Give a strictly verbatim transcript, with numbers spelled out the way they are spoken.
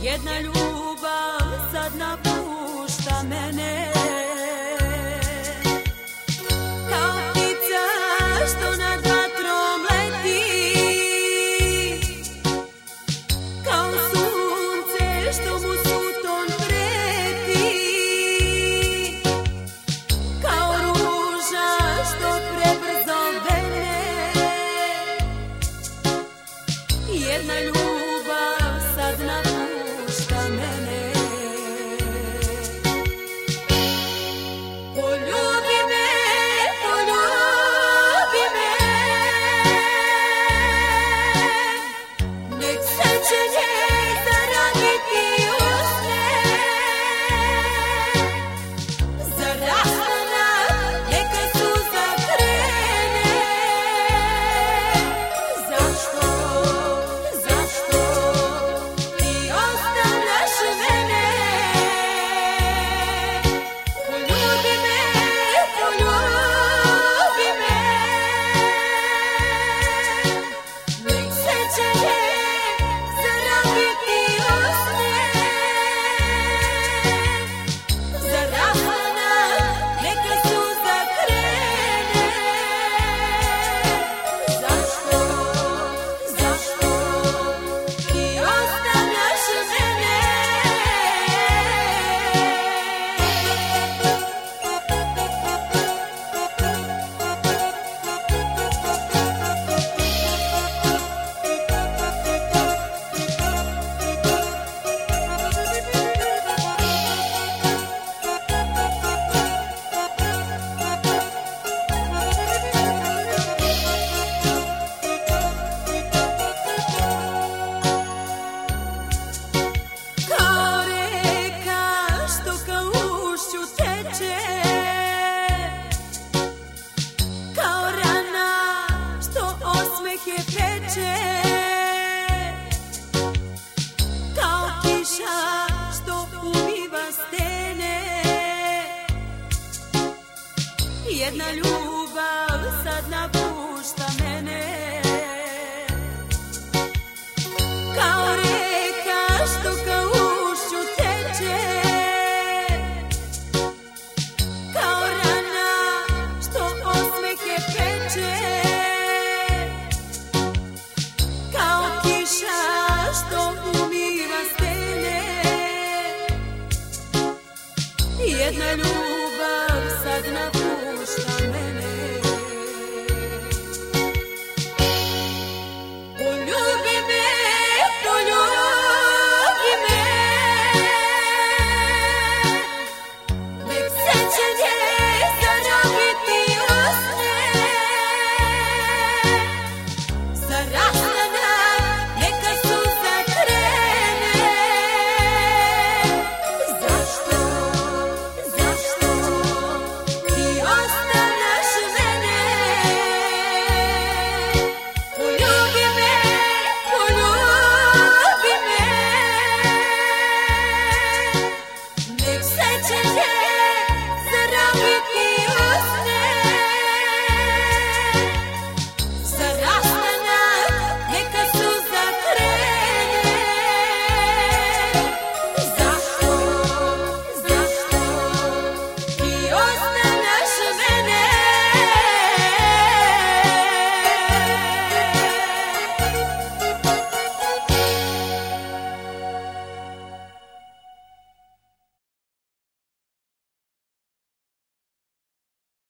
Jedna ljubav sad napušta mene, kao ptica što nad vatrom leti, kao sunce što mu suton preti, kao ruža što prebrzo vene. Jedna ljubav sad napušta mene. Poljubi me, poljubi me, nek sećanje zaraniti usne, za rastanak neka suza krene. Zašto, zašto ti ostavljaš mene? Poljubi me, poljubi me, nek sećanje zaraniti usne, za rastanak neka suza krene. Zašto, zašto ti ostavljaš mene? Kao reka što ka ušću teče, kao rana što osmehe peče, kao kiša što umiva stene. Jedna ljubav sad napušta mene, kao reka što ka ušću teče, kao rana što osmehe peče, kao kiša što umiva stene. Jedna ljubav